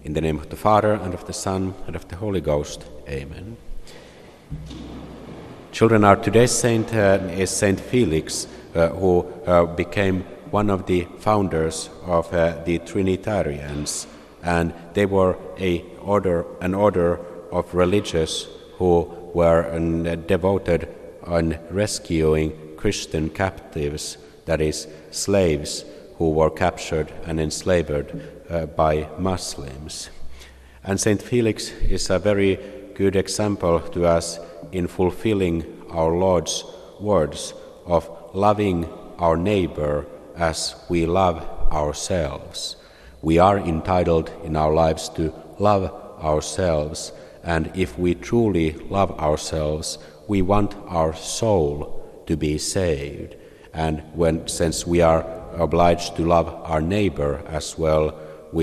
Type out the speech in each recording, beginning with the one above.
In the name of the Father, and of the Son, and of the Holy Ghost. Amen. Children, our today's saint is Saint Felix, who became one of the founders of the Trinitarians, and they were an order of religious who were devoted on rescuing Christian captives, that is, slaves who were captured and enslaved by Muslims. And Saint Felix is a very good example to us in fulfilling our Lord's words of loving our neighbor as we love ourselves. We are entitled in our lives to love ourselves, and if we truly love ourselves, we want our soul to be saved. And since we are obliged to love our neighbor as well, we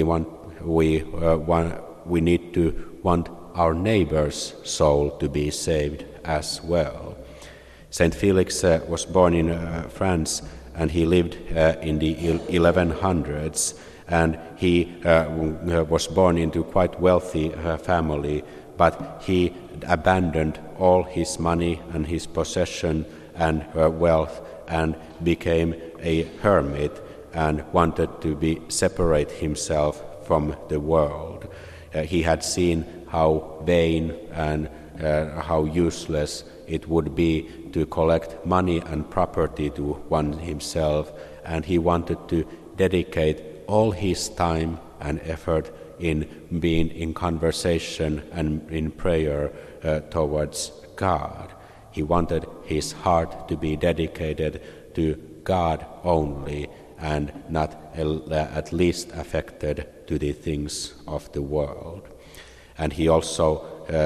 need to want our neighbor's soul to be saved as well. Saint Felix was born in France, and he lived in the 1100s, and he was born into quite wealthy family, but he abandoned all his money and his possession and wealth and became a hermit and wanted to separate himself from the world. He had seen how vain and how useless it would be to collect money and property to one himself, and he wanted to dedicate all his time and effort in being in conversation and in prayer towards God. He wanted his heart to be dedicated to God only, and not at least affected to the things of the world. And he also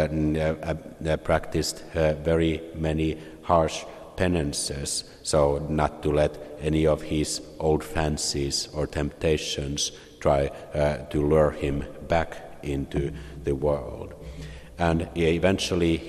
practiced very many harsh penances, so not to let any of his old fancies or temptations try to lure him back into the world. And eventually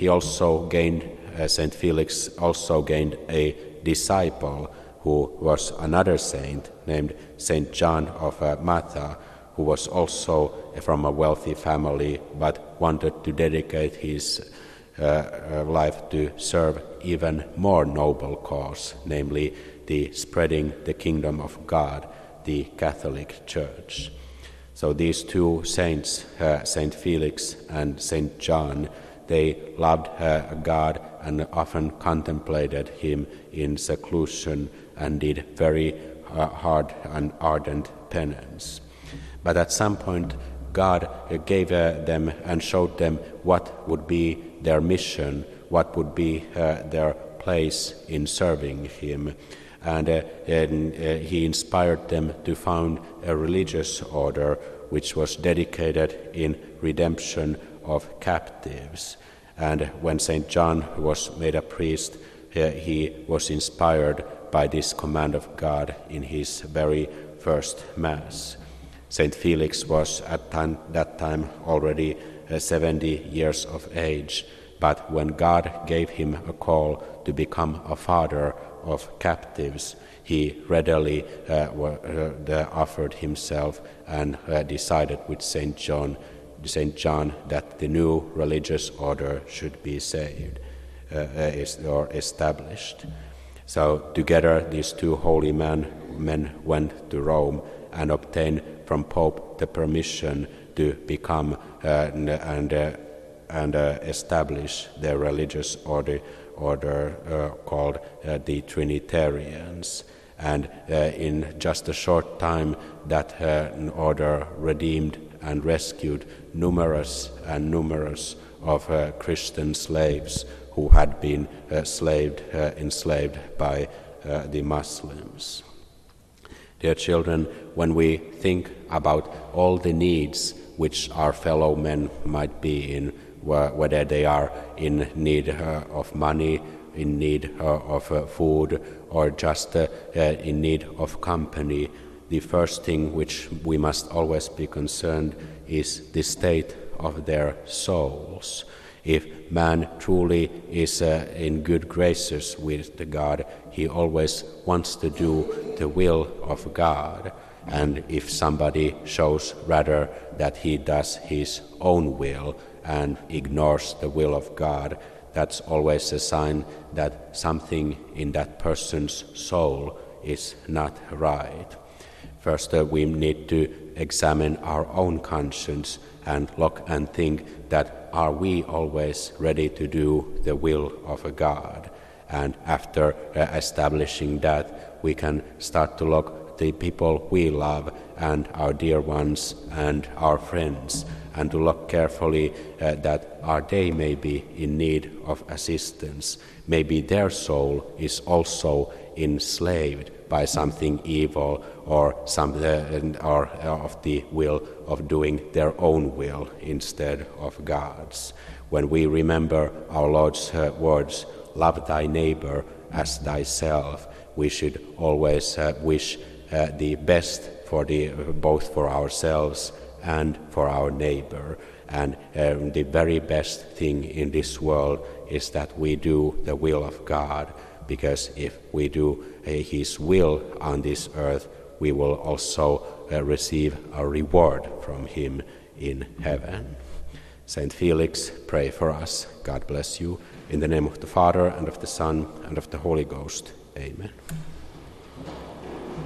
Saint Felix also gained a disciple who was another saint named Saint John of Matha, who was also from a wealthy family but wanted to dedicate his life to serve even more noble cause, namely the spreading the kingdom of God, the Catholic Church. So these two saints, Saint Felix and Saint John, they loved God and often contemplated him in seclusion and did very hard and ardent penance. But at some point, God gave them and showed them what would be their mission, what would be their place in serving him. And he inspired them to found a religious order which was dedicated in redemption of captives. And when St. John was made a priest, he was inspired by this command of God in his very first Mass. St. Felix was at that time already 70 years of age, but when God gave him a call to become a father of captives, he readily offered himself and decided with St. John that the new religious order should be saved or established. So together these two holy men went to Rome and obtained from Pope the permission to become and establish their religious order called the Trinitarians. And in just a short time, that order redeemed and rescued numerous of Christian slaves who had been enslaved by the Muslims. Dear children, when we think about all the needs which our fellow men might be in, whether they are in need of money, in need of food, or just in need of company, the first thing which we must always be concerned is the state of their souls. If man truly is in good graces with God, he always wants to do the will of God. And if somebody shows rather that he does his own will and ignores the will of God, that's always a sign that something in that person's soul is not right. First, we need to examine our own conscience and look and think that are we always ready to do the will of God? And after establishing that, we can start to look the people we love and our dear ones and our friends, and to look carefully that are they maybe in need of assistance. Maybe their soul is also enslaved by something evil or of the will of doing their own will instead of God's. When we remember our Lord's words, love thy neighbor as thyself, we should always wish the best for both for ourselves and for our neighbor. And the very best thing in this world is that we do the will of God, because if we do His will on this earth, we will also receive a reward from Him in heaven. Saint Felix, pray for us. God bless you. In the name of the Father, and of the Son, and of the Holy Ghost. Amen.